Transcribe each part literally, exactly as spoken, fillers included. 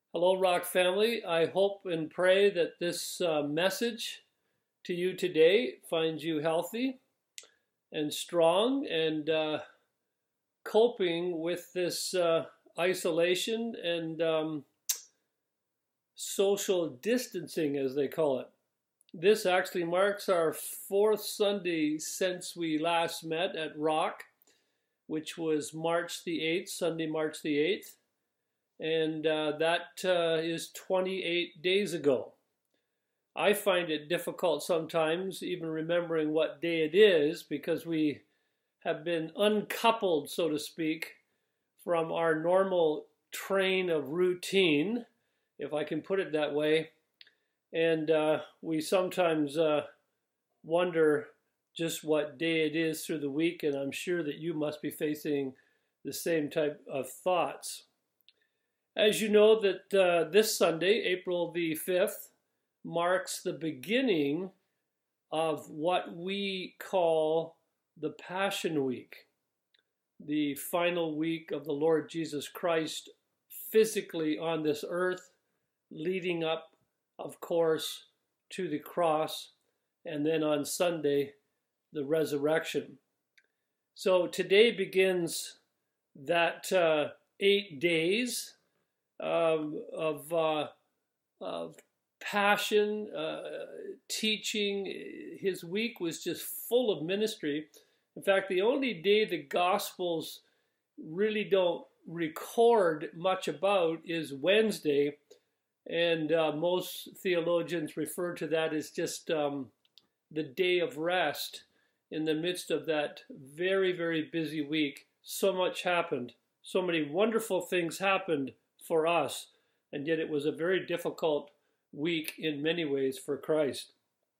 Hello, Rock family. I hope and pray that this uh, message to you today finds you healthy and strong and uh, coping with this uh, isolation and um, social distancing, as they call it. This actually marks our fourth Sunday since we last met at Rock, which was March the eighth, Sunday, March the eighth. And uh, that uh, is twenty-eight days ago. I find it difficult sometimes even remembering what day it is because we have been uncoupled, so to speak, from our normal train of routine, if I can put it that way. And uh, we sometimes uh, wonder just what day it is through the week, and I'm sure that you must be facing the same type of thoughts. As you know, that uh, this Sunday, April the fifth, marks the beginning of what we call the Passion Week, the final week of the Lord Jesus Christ physically on this earth, leading up, of course, to the cross, and then on Sunday, the resurrection. So today begins that uh, eight days Um, of, uh, of passion, uh, teaching. His week was just full of ministry. In fact, the only day the Gospels really don't record much about is Wednesday, and uh, most theologians refer to that as just um, the day of rest in the midst of that very, very busy week. So much happened. So many wonderful things happened for us, and yet it was a very difficult week in many ways for Christ.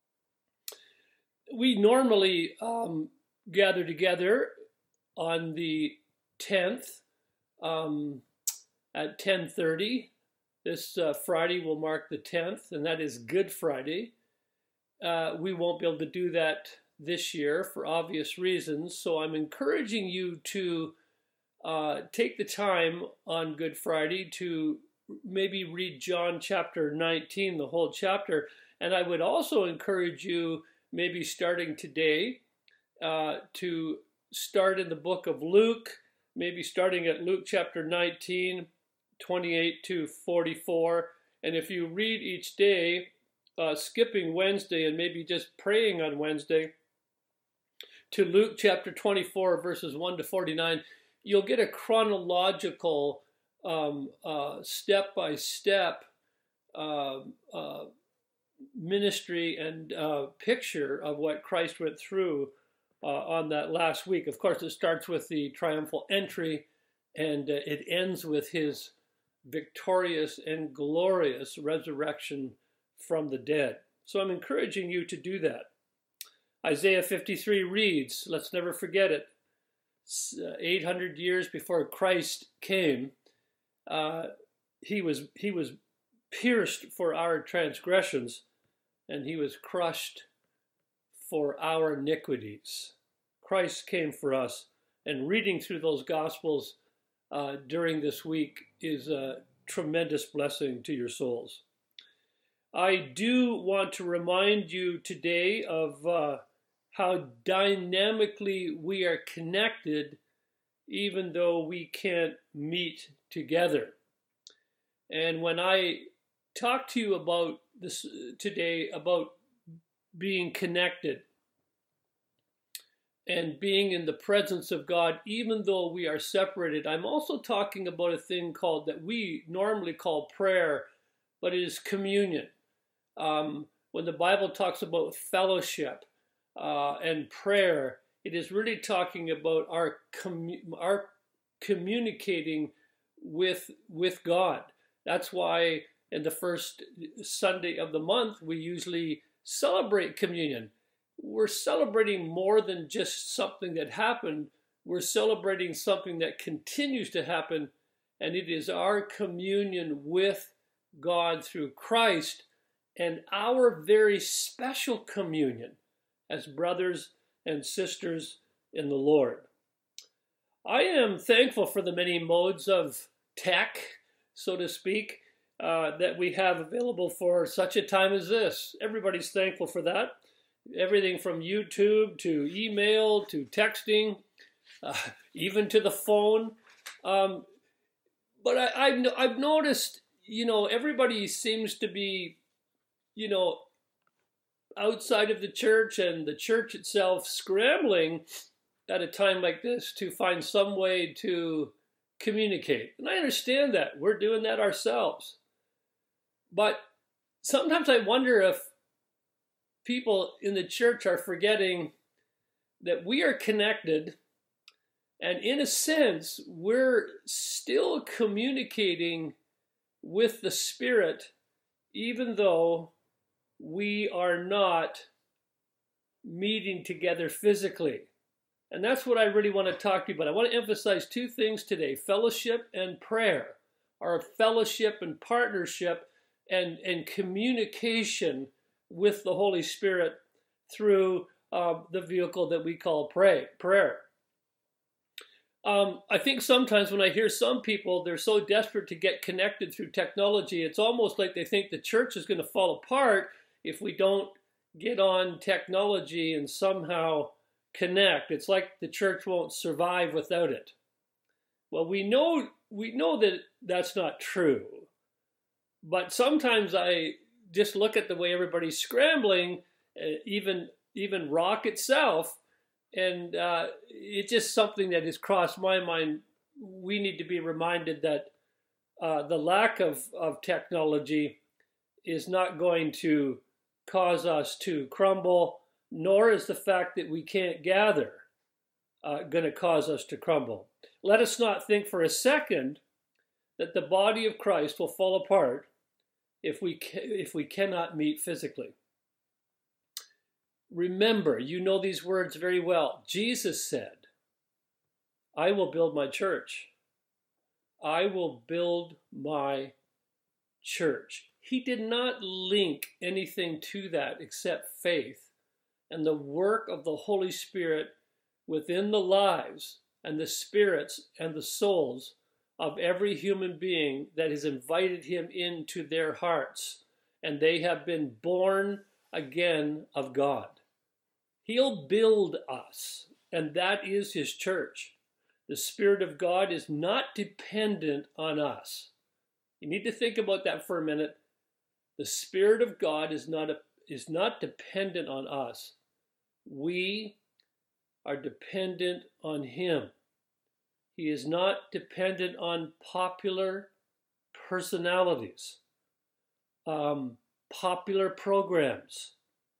We normally um, gather together on the tenth um, at ten thirty. This uh, Friday will mark the tenth, and that is Good Friday. Uh, we won't be able to do that this year for obvious reasons, so I'm encouraging you to Uh, take the time on Good Friday to maybe read John chapter nineteen, the whole chapter. And I would also encourage you, maybe starting today, uh, to start in the book of Luke, maybe starting at Luke chapter nineteen, twenty-eight to forty-four. And if you read each day, uh, skipping Wednesday and maybe just praying on Wednesday, to Luke chapter twenty-four, verses one to forty-nine, you'll get a chronological, um, uh, step-by-step uh, uh, ministry and uh, picture of what Christ went through uh, on that last week. Of course, it starts with the triumphal entry, and uh, it ends with his victorious and glorious resurrection from the dead. So I'm encouraging you to do that. Isaiah fifty-three reads, let's never forget it, eight hundred years before Christ came, uh, he was he was pierced for our transgressions, and he was crushed for our iniquities. Christ came for us, and reading through those Gospels uh, during this week is a tremendous blessing to your souls. I do want to remind you today of uh, how dynamically we are connected even though we can't meet together. And when I talk to you about this today, about being connected and being in the presence of God, even though we are separated, I'm also talking about a thing called, that we normally call prayer, but it is communion. Um, when the Bible talks about fellowship, Uh, and prayer, it is really talking about our commu- our communicating with with God. That's why in the first Sunday of the month we usually celebrate communion. We're celebrating more than just something that happened. We're celebrating something that continues to happen, and it is our communion with God through Christ, and our very special communion as brothers and sisters in the Lord. I am thankful for the many modes of tech, so to speak, uh, that we have available for such a time as this. Everybody's thankful for that. Everything from YouTube to email to texting, uh, even to the phone. Um, but I, I've, I've noticed, you know, everybody seems to be, you know, outside of the church and the church itself scrambling at a time like this to find some way to communicate. And I understand that. We're doing that ourselves. But sometimes I wonder if people in the church are forgetting that we are connected, and in a sense, we're still communicating with the Spirit, even though we are not meeting together physically. And that's what I really want to talk to you about. I want to emphasize two things today: fellowship and prayer. Our fellowship and partnership and, and communication with the Holy Spirit through uh, the vehicle that we call pray, prayer. Um, I think sometimes when I hear some people, they're so desperate to get connected through technology, it's almost like they think the church is going to fall apart if we don't get on technology and somehow connect. It's like the church won't survive without it. Well, we know we know that that's not true. But sometimes I just look at the way everybody's scrambling, uh, even even rock itself, and uh, it's just something that has crossed my mind. We need to be reminded that uh, the lack of, of technology is not going to cause us to crumble, nor is the fact that we can't gather uh, going to cause us to crumble. Let us not think for a second that the body of Christ will fall apart if we ca- if we cannot meet physically. Remember, you know these words very well. Jesus said, "I will build my church. I will build my church." He did not link anything to that except faith and the work of the Holy Spirit within the lives and the spirits and the souls of every human being that has invited him into their hearts, and they have been born again of God. He'll build us, and that is his church. The Spirit of God is not dependent on us. You need to think about that for a minute. The Spirit of God is not, a, is not dependent on us. We are dependent on him. He is not dependent on popular personalities, um, popular programs.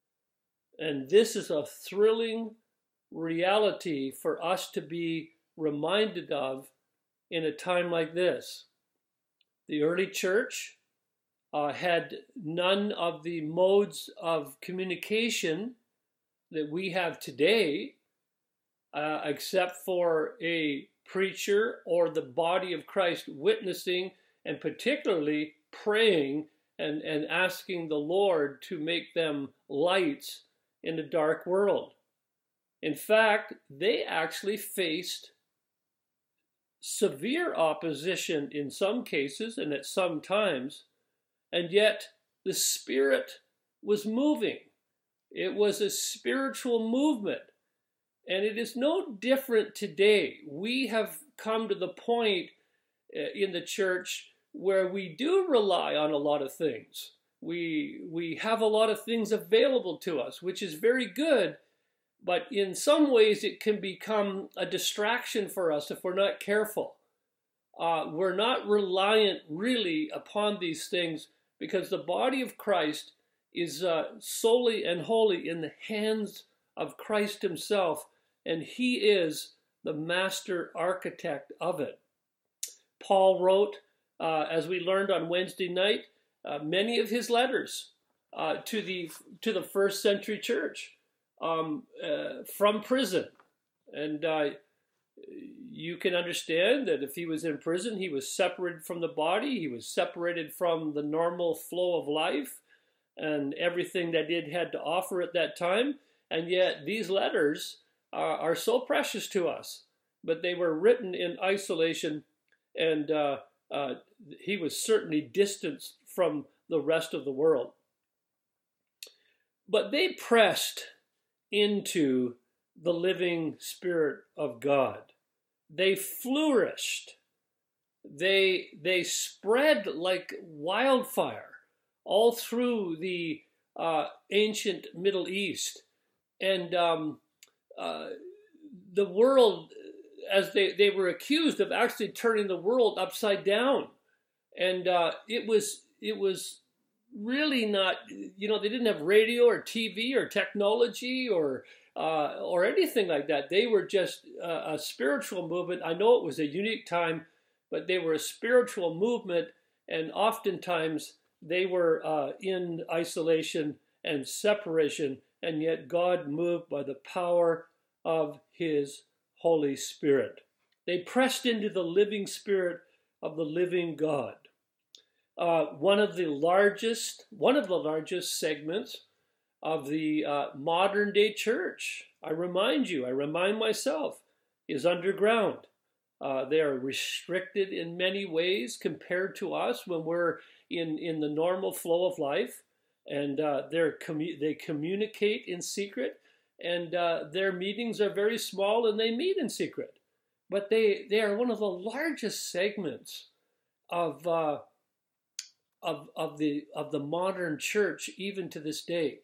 And this is a thrilling reality for us to be reminded of in a time like this. The early church uh, had none of the modes of communication that we have today, uh, except for a preacher or the body of Christ witnessing and particularly praying and, and asking the Lord to make them lights in a dark world. In fact, they actually faced severe opposition in some cases and at some times, and yet the Spirit was moving. It was a spiritual movement. And it is no different today. We have come to the point in the church where we do rely on a lot of things. We, we have a lot of things available to us, which is very good, but in some ways it can become a distraction for us if we're not careful. Uh, we're not reliant really upon these things because the body of Christ is uh, solely and wholly in the hands of Christ himself, and he is the master architect of it. Paul wrote, uh, as we learned on Wednesday night, uh, many of his letters uh, to the to the first century church um, uh, from prison. And uh, you can understand that if he was in prison, he was separated from the body, he was separated from the normal flow of life and everything that it had to offer at that time. And yet these letters are, are so precious to us, but they were written in isolation, and uh, uh, he was certainly distanced from the rest of the world. But they pressed into the living Spirit of God. They flourished. They, they spread like wildfire all through the uh, ancient Middle East. And um, uh, the world, as they, they were accused of actually turning the world upside down. And uh, it was it was really not, you know, they didn't have radio or T V or technology or uh, or anything like that. They were just a, a spiritual movement. I know it was a unique time, but they were a spiritual movement, and oftentimes they were uh, in isolation and separation, and yet God moved by the power of His Holy Spirit. They pressed into the living Spirit of the living God. Uh, one of the largest, one of the largest segments of the uh, modern day church, I remind you, I remind myself, is underground. Uh, they are restricted in many ways compared to us when we're in, in the normal flow of life, and uh, they're commu- they communicate in secret, and uh, their meetings are very small, and they meet in secret. But they, they are one of the largest segments of uh, Of, of the of the modern church, even to this day.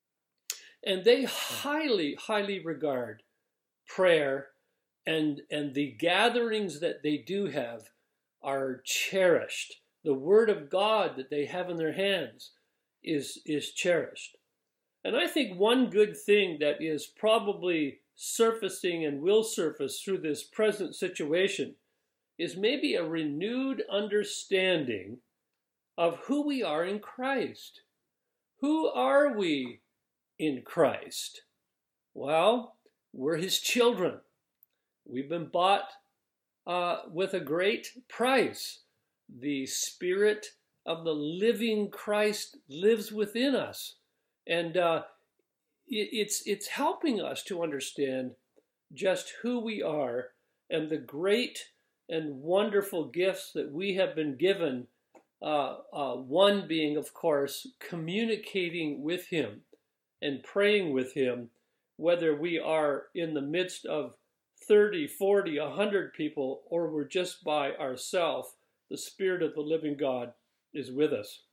And they highly, highly regard prayer, and and the gatherings that they do have are cherished. The Word of God that they have in their hands is is cherished. And I think one good thing that is probably surfacing and will surface through this present situation is maybe a renewed understanding of who we are in Christ. Who are we in Christ? Well, we're His children. We've been bought uh, with a great price. The Spirit of the living Christ lives within us. And uh, it, it's, it's helping us to understand just who we are and the great and wonderful gifts that we have been given. Uh, uh, one being, of course, communicating with Him and praying with Him, whether we are in the midst of thirty, forty, one hundred people, or we're just by ourselves. The Spirit of the living God is with us.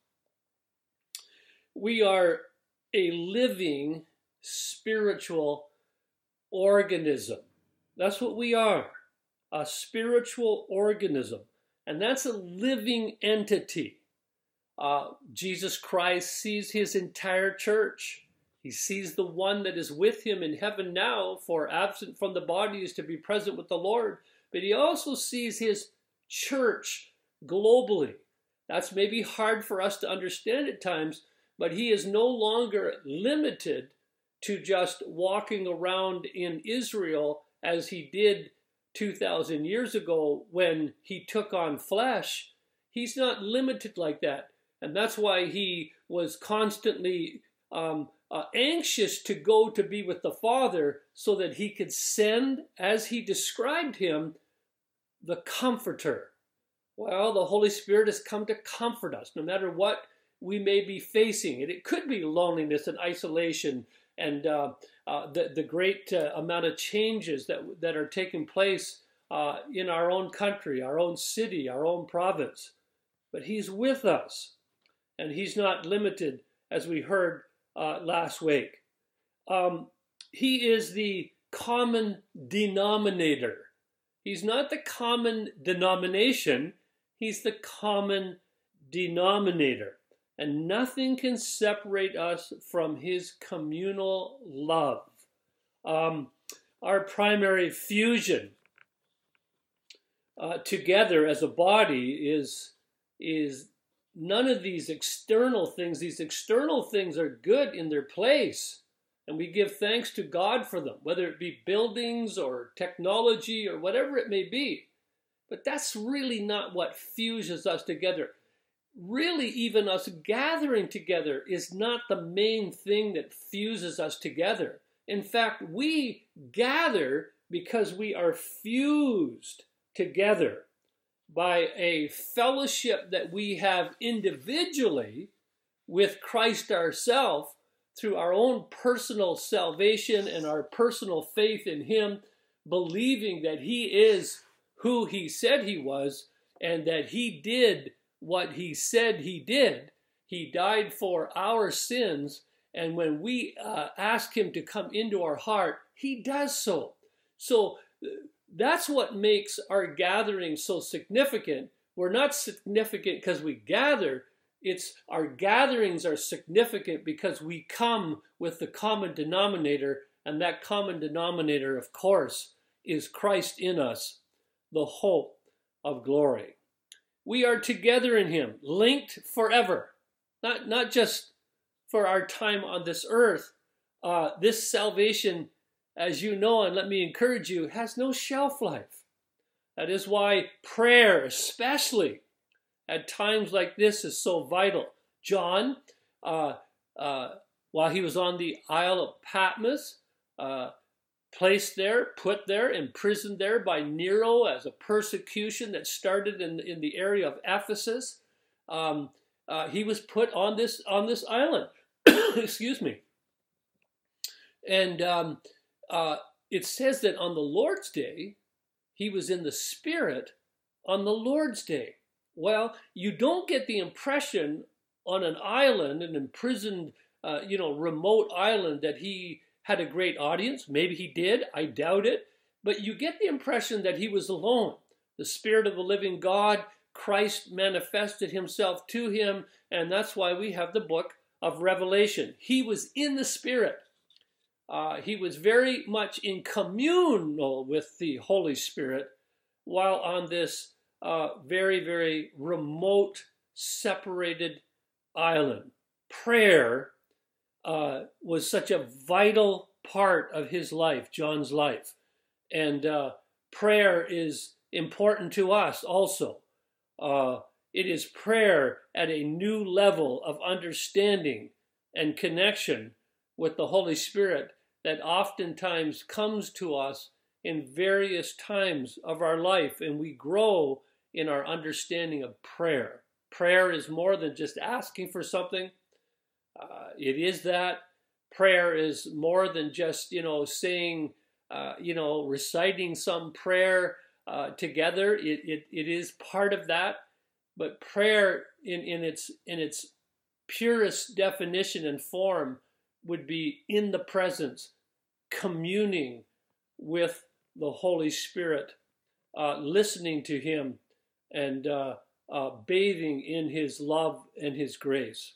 We are a living spiritual organism. That's what we are, a spiritual organism. And that's a living entity. Uh, Jesus Christ sees His entire church. He sees the one that is with Him in heaven now, for absent from the body is to be present with the Lord. But He also sees His church globally. That's maybe hard for us to understand at times, but He is no longer limited to just walking around in Israel as He did two thousand years ago when He took on flesh. He's not limited like that. And that's why He was constantly um, uh, anxious to go to be with the Father, so that He could send, as He described Him, the Comforter. Well, the Holy Spirit has come to comfort us, no matter what we may be facing. And it could be loneliness and isolation, and uh, uh, the, the great uh, amount of changes that, that are taking place uh, in our own country, our own city, our own province. But He's with us, and He's not limited, as we heard uh, last week. Um, he is the common denominator. He's not the common denomination. He's the common denominator. And nothing can separate us from His communal love. Um, our primary fusion uh, together as a body is, is none of these external things. These external things are good in their place, and we give thanks to God for them, whether it be buildings or technology or whatever it may be. But that's really not what fuses us together. Really, even us gathering together is not the main thing that fuses us together. In fact, we gather because we are fused together. by a fellowship that we have individually with Christ ourselves through our own personal salvation and our personal faith in him, believing that he is who he said he was and that he did what he said he did. He died for our sins, and when we uh, ask him to come into our heart, he does so. So that's what makes our gathering so significant. We're not significant because we gather. It's our gatherings are significant because we come with the common denominator, and that common denominator, of course, is Christ in us, the hope of glory. We are together in him, linked forever, not, not just for our time on this earth. Uh, this salvation, as you know, and let me encourage you, has no shelf life. That is why prayer, especially at times like this, is so vital. John, uh, uh, while he was on the Isle of Patmos, uh, placed there, put there, imprisoned there by Nero as a persecution that started in, in the area of Ephesus, um, uh, he was put on this on this island. Excuse me. And um, uh, it says that on the Lord's Day, he was in the Spirit on the Lord's Day. Well, you don't get the impression on an island, an imprisoned, uh, you know, remote island, that he had a great audience. Maybe he did. I doubt it. But you get the impression that he was alone. The Spirit of the living God, Christ manifested himself to him, and that's why we have the book of Revelation. He was in the Spirit. Uh, he was very much in communal with the Holy Spirit while on this uh, very, very remote, separated island. Prayer uh, was such a vital part of his life, John's life. And uh, prayer is important to us also. Uh, it is prayer at a new level of understanding and connection with the Holy Spirit that oftentimes comes to us in various times of our life, and we grow in our understanding of prayer. Prayer is more than just asking for something. Uh, it is that. Prayer is more than just, you know, saying, uh, you know, reciting some prayer uh, together. It, it it is part of that. But prayer in, in its in its purest definition and form would be in the presence, communing with the Holy Spirit, uh, listening to him, and uh, uh, bathing in his love and his grace.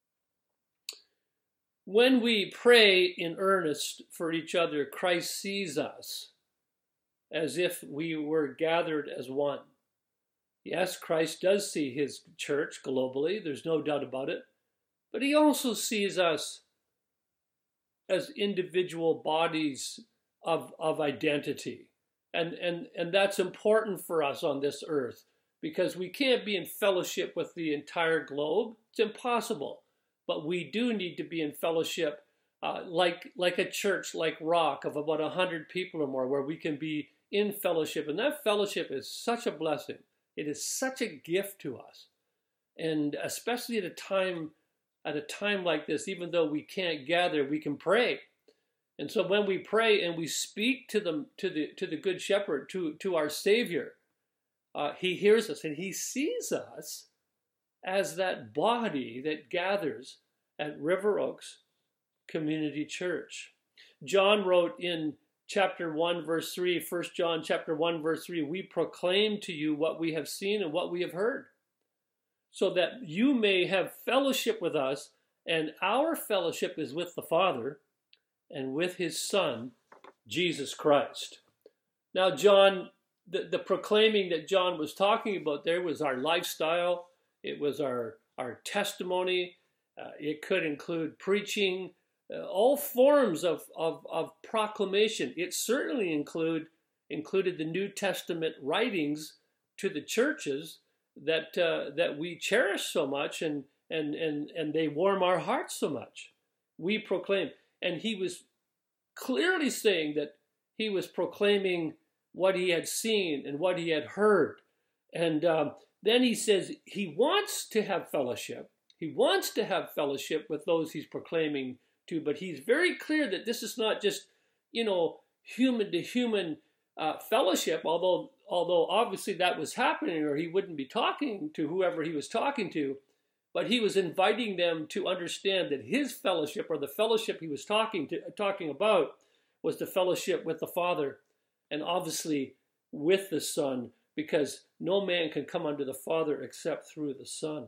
When we pray in earnest for each other, Christ sees us as if we were gathered as one. Yes, Christ does see his church globally, there's no doubt about it, but he also sees us as individual bodies of, of identity. And, and, and that's important for us on this earth, because we can't be in fellowship with the entire globe. It's impossible. But we do need to be in fellowship uh, like, like a church, like Rock, of about one hundred people or more, where we can be in fellowship. And that fellowship is such a blessing. It is such a gift to us. And especially at a time at a time like this, even though we can't gather, we can pray. And so when we pray and we speak to the to the to the Good Shepherd, to, to our Savior, uh, he hears us and he sees us as that body that gathers at River Oaks Community Church. John wrote in chapter one, verse three, First John chapter one, verse three, we proclaim to you what we have seen and what we have heard, so that you may have fellowship with us, and our fellowship is with the Father and with his Son, Jesus Christ. Now, John, the, the proclaiming that John was talking about there was our lifestyle. It was our, our testimony. Uh, it could include preaching, uh, all forms of, of, of proclamation. It certainly include, included the New Testament writings to the churches that uh, that we cherish so much, and, and, and, and they warm our hearts so much. We proclaim. And he was clearly saying that he was proclaiming what he had seen and what he had heard. And um, then he says he wants to have fellowship. He wants to have fellowship with those he's proclaiming to, but he's very clear that this is not just, you know, human to human uh, fellowship, although, although obviously that was happening, or he wouldn't be talking to whoever he was talking to. But he was inviting them to understand that his fellowship, or the fellowship he was talking to, talking about, was the fellowship with the Father, and obviously with the Son, because no man can come unto the Father except through the Son.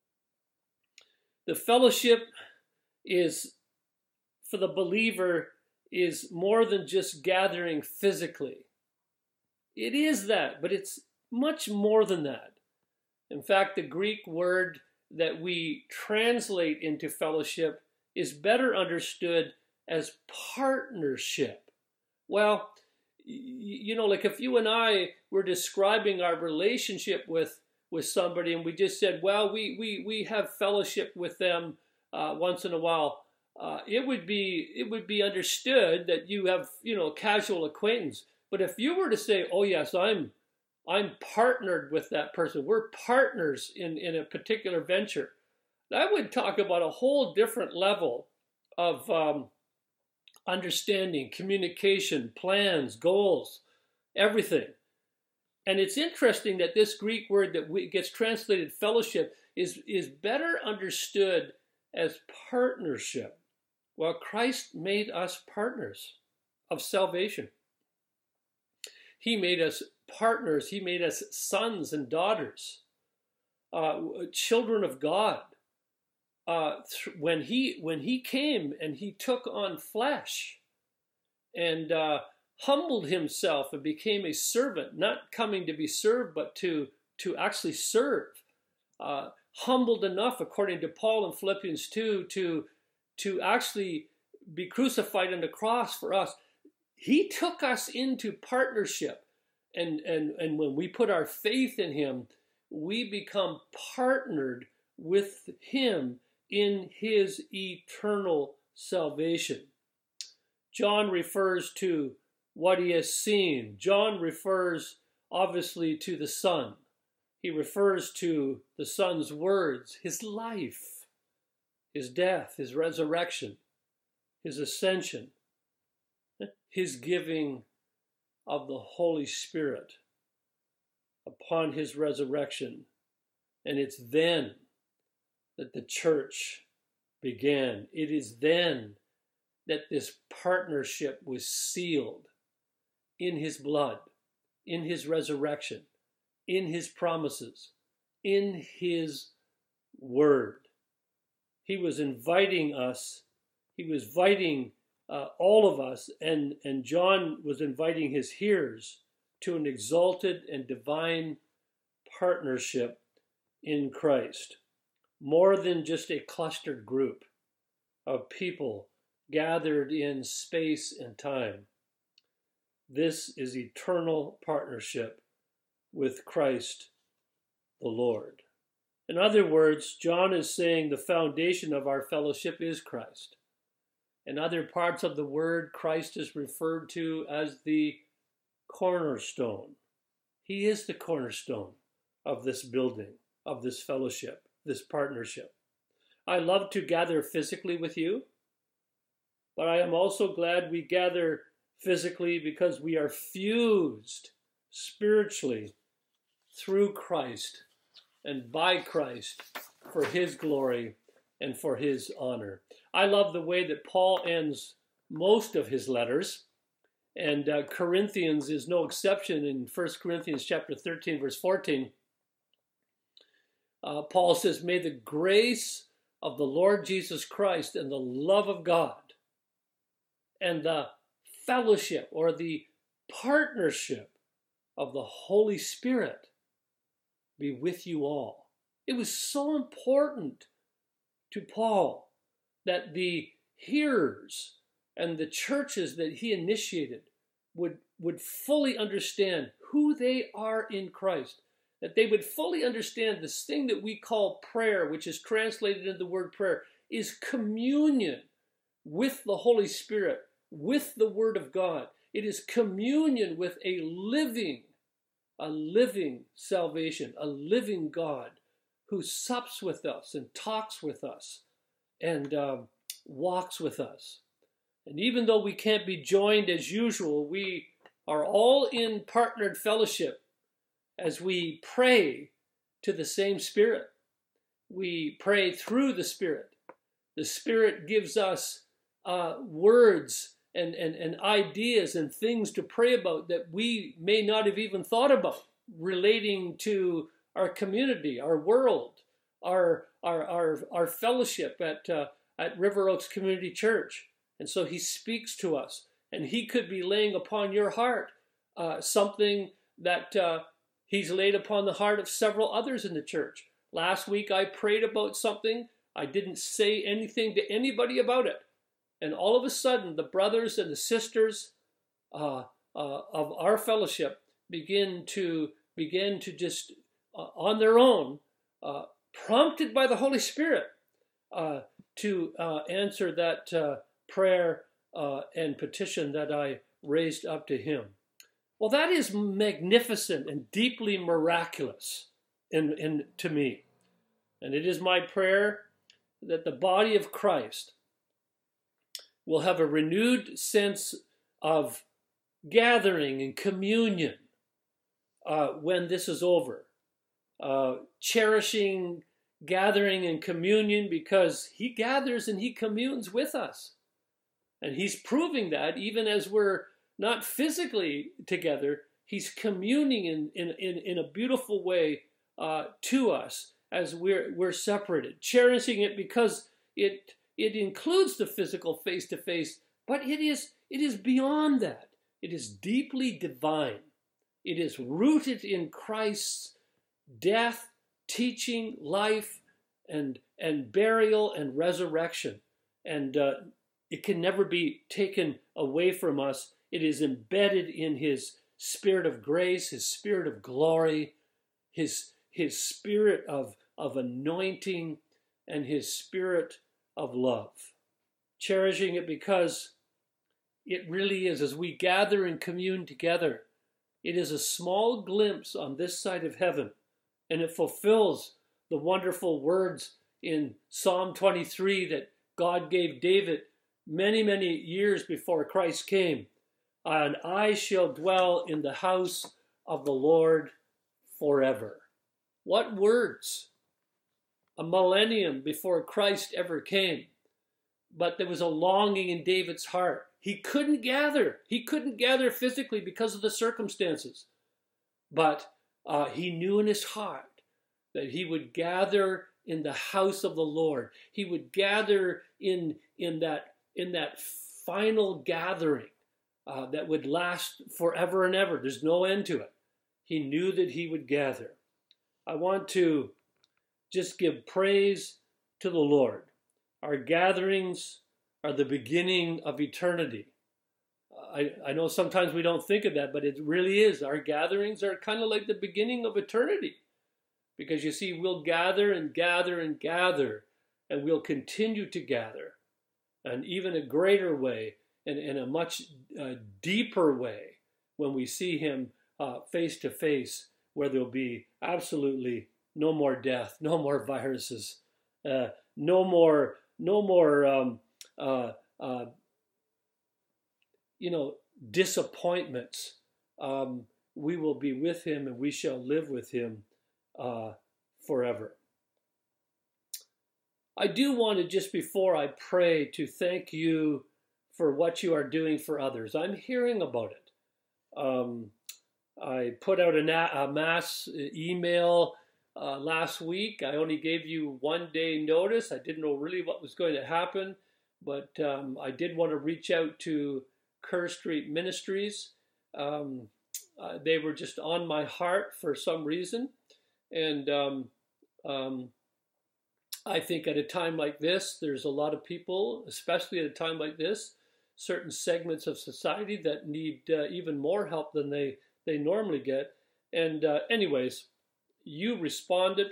The fellowship is, for the believer, is more than just gathering physically. It is that, but it's much more than that. In fact, the Greek word that we translate into fellowship is better understood as partnership. Well, you know, like if you and I were describing our relationship with, with somebody, and we just said, well, we we we have fellowship with them uh, once in a while, uh, it would be it would be understood that you have, you know, casual acquaintance. But if you were to say, oh yes, I'm I'm partnered with that person, we're partners in, in a particular venture, that would talk about a whole different level of um, understanding, communication, plans, goals, everything. And it's interesting that this Greek word that we, gets translated fellowship is, is better understood as partnership. Well, Christ made us partners of salvation. He made us partners. He made us sons and daughters, uh, children of God. Uh, th- when he when he came and he took on flesh and uh, humbled himself and became a servant, not coming to be served, but to to actually serve. Uh, humbled enough, according to Paul in Philippians two, to to actually be crucified on the cross for us. He took us into partnership, and and and when we put our faith in him, we become partnered with him in his eternal salvation. John refers to what he has seen. John refers obviously to the Son. He refers to the Son's words, his life, his death, his resurrection, his ascension, his giving of the Holy Spirit upon his resurrection. And it's then that the church began. It is then that this partnership was sealed in his blood, in his resurrection, in his promises, in his word. He was inviting us, he was inviting uh, all of us, and, and John was inviting his hearers to an exalted and divine partnership in Christ. More than just a clustered group of people gathered in space and time. This is eternal partnership with Christ the Lord. In other words, John is saying the foundation of our fellowship is Christ. In other parts of the word, Christ is referred to as the cornerstone. He is the cornerstone of this building, of this fellowship, this partnership. I love to gather physically with you, but I am also glad we gather physically because we are fused spiritually through Christ and by Christ for his glory and for his honor. I love the way that Paul ends most of his letters, and uh, Corinthians is no exception. In First Corinthians chapter thirteen, verse fourteen, uh, Paul says, "May the grace of the Lord Jesus Christ and the love of God and the fellowship or the partnership of the Holy Spirit be with you all." It was so important to Paul that the hearers and the churches that he initiated would, would fully understand who they are in Christ, that they would fully understand this thing that we call prayer, which is translated into the word prayer, is communion with the Holy Spirit, with the Word of God. It is communion with a living, a living salvation, a living God who sups with us and talks with us and uh, walks with us. And even though we can't be joined as usual, we are all in partnered fellowship as we pray to the same Spirit. We pray through the Spirit. The Spirit gives us uh, words and, and, and ideas and things to pray about that we may not have even thought about, relating to our community, our world, our our our, our fellowship at uh, at River Oaks Community Church. And so he speaks to us, and he could be laying upon your heart uh, something that uh, he's laid upon the heart of several others in the church. Last week I prayed about something. I didn't say anything to anybody about it. And all of a sudden, the brothers and the sisters uh, uh, of our fellowship begin to begin to just, uh, on their own, uh, prompted by the Holy Spirit, uh, to uh, answer that uh, prayer uh, and petition that I raised up to him. Well, that is magnificent and deeply miraculous in, in, to me. And it is my prayer that the body of Christ will have a renewed sense of gathering and communion uh, when this is over. Uh, cherishing gathering and communion, because he gathers and he communes with us. And he's proving that even as we're not physically together, he's communing in, in, in, in a beautiful way uh, to us as we're, we're separated. Cherishing it because it it includes the physical face-to-face, but it is it is beyond that. It is deeply divine. It is rooted in Christ's death, teaching, life, and, and burial and resurrection. And uh, it can never be taken away from us. It is embedded in his spirit of grace, his spirit of glory, his, his spirit of, of anointing, and his spirit of love. Cherishing it because it really is, as we gather and commune together, it is a small glimpse on this side of heaven, and it fulfills the wonderful words in Psalm twenty-three that God gave David many, many years before Christ came. And I shall dwell in the house of the Lord forever. What words! A millennium before Christ ever came. But there was a longing in David's heart. He couldn't gather. He couldn't gather physically because of the circumstances. But uh, he knew in his heart that he would gather in the house of the Lord. He would gather in, in, that, in that final gathering uh, that would last forever and ever. There's no end to it. He knew that he would gather. I want to just give praise to the Lord. Our gatherings are the beginning of eternity. I, I know sometimes we don't think of that, but it really is. Our gatherings are kind of like the beginning of eternity. Because you see, we'll gather and gather and gather, and we'll continue to gather. And even a greater way, and in a much uh, deeper way, when we see him uh, face to face, where there'll be absolutely no more death, no more viruses, uh, no more, no more, um, uh, uh, you know, disappointments. Um, we will be with him, and we shall live with him uh, forever. I do want to, just before I pray, to thank you for what you are doing for others. I'm hearing about it. Um, I put out a, a mass email uh, last week. I only gave you one day notice. I didn't know really what was going to happen, but um, I did want to reach out to Kerr Street Ministries. Um, uh, they were just on my heart for some reason. And um, um, I think at a time like this, there's a lot of people, especially at a time like this, certain segments of society that need uh, even more help than they, they normally get. And uh, anyways, you responded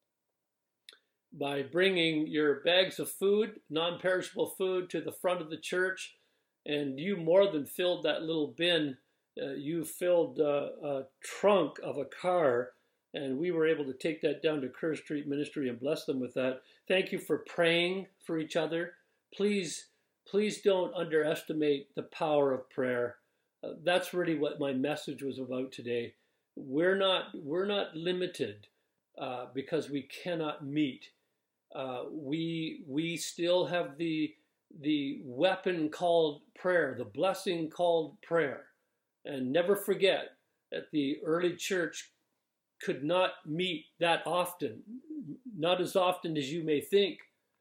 by bringing your bags of food, non-perishable food, to the front of the church, and you more than filled that little bin uh, you filled uh, a trunk of a car, and we were able to take that down to Kerr Street Ministry and bless them with that. Thank you for praying for each other. Please, please don't underestimate the power of prayer. Uh, that's really what my message was about today. We're not, we're not limited uh, because we cannot meet. Uh, we, we still have the, the weapon called prayer, the blessing called prayer. And never forget that the early church could not meet that often, not as often as you may think,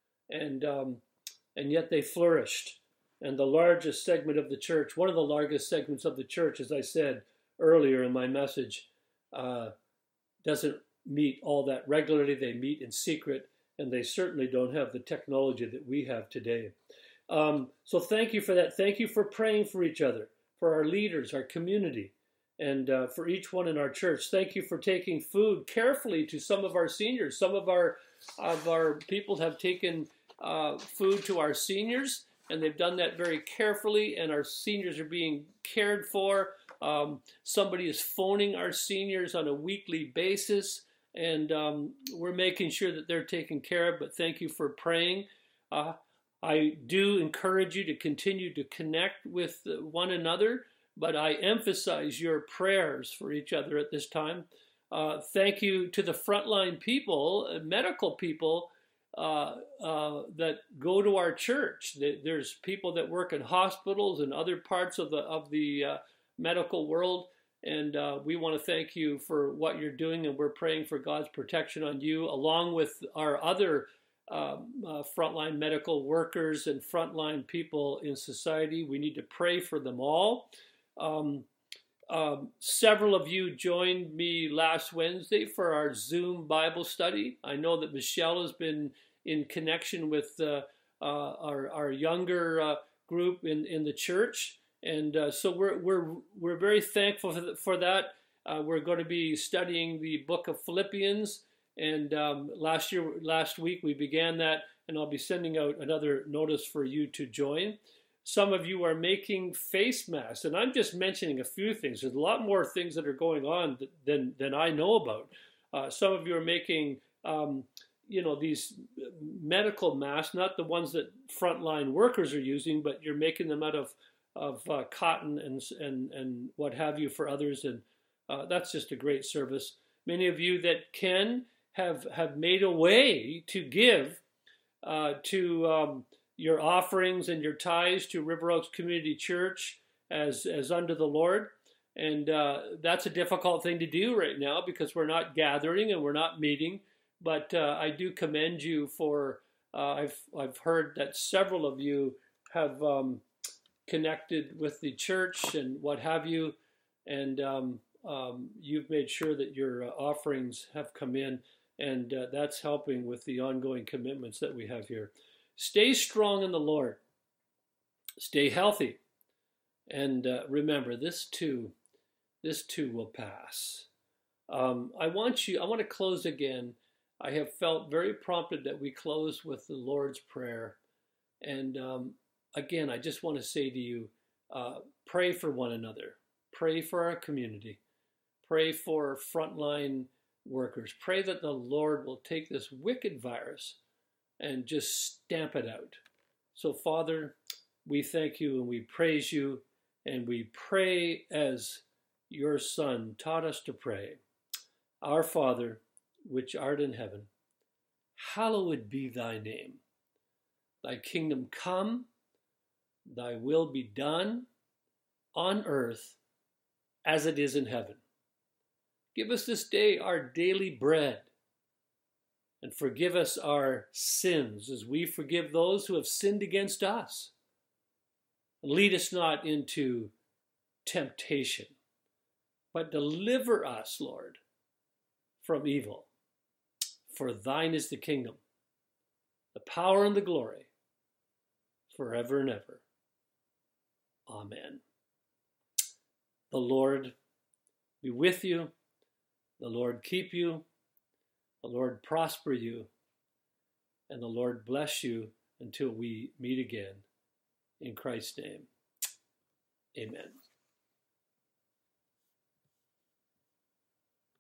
and um, and yet they flourished. And the largest segment of the church, one of the largest segments of the church, as I said earlier in my message, uh, doesn't meet all that regularly. They meet in secret, and they certainly don't have the technology that we have today. Um, so thank you for that. Thank you for praying for each other, for our leaders, our community, and uh, for each one in our church. Thank you for taking food carefully to some of our seniors. Some of our of our people have taken uh, food to our seniors, and they've done that very carefully, and our seniors are being cared for. Um, somebody is phoning our seniors on a weekly basis, and um, we're making sure that they're taken care of, but thank you for praying. Uh, I do encourage you to continue to connect with one another, but I emphasize your prayers for each other at this time. Uh, thank you to the frontline people, uh, medical people uh, uh, that go to our church. There's people that work in hospitals and other parts of the of the uh, medical world, and uh, we want to thank you for what you're doing, and we're praying for God's protection on you, along with our other um, uh, frontline medical workers and frontline people in society. We need to pray for them all. Um, um, several of you joined me last Wednesday for our Zoom Bible study. I know that Michelle has been in connection with uh, uh, our, our younger uh, group in, in the church, and uh, so we're we're we're very thankful for, the, for that. Uh, we're going to be studying the book of Philippians, and um, last year, last week we began that, and I'll be sending out another notice for you to join. Some of you are making face masks, and I'm just mentioning a few things. There's a lot more things that are going on than than I know about. Uh, some of you are making, um, you know, these medical masks, not the ones that frontline workers are using, but you're making them out of of uh, cotton and and and what have you for others, and uh, that's just a great service. Many of you that can have have made a way to give uh, to. Um, your offerings and your tithes to River Oaks Community Church as, as unto the Lord. And uh, that's a difficult thing to do right now because we're not gathering and we're not meeting. But uh, I do commend you for, uh, I've, I've heard that several of you have um, connected with the church and what have you. And um, um, you've made sure that your uh, offerings have come in. And uh, that's helping with the ongoing commitments that we have here. Stay strong in the Lord. Stay healthy. And uh, remember, this too, this too will pass. Um, I want you, I want to close again. I have felt very prompted that we close with the Lord's Prayer. And um, again, I just want to say to you, uh, pray for one another. Pray for our community. Pray for frontline workers. Pray that the Lord will take this wicked virus and just stamp it out. So, Father, we thank you and we praise you, and we pray as your Son taught us to pray. Our Father, which art in heaven, hallowed be thy name. Thy kingdom come, thy will be done on earth as it is in heaven. Give us this day our daily bread, and forgive us our sins as we forgive those who have sinned against us. Lead us not into temptation, but deliver us, Lord, from evil. For thine is the kingdom, the power and the glory, forever and ever. Amen. The Lord be with you. The Lord keep you. The Lord prosper you, and the Lord bless you until we meet again. In Christ's name, amen.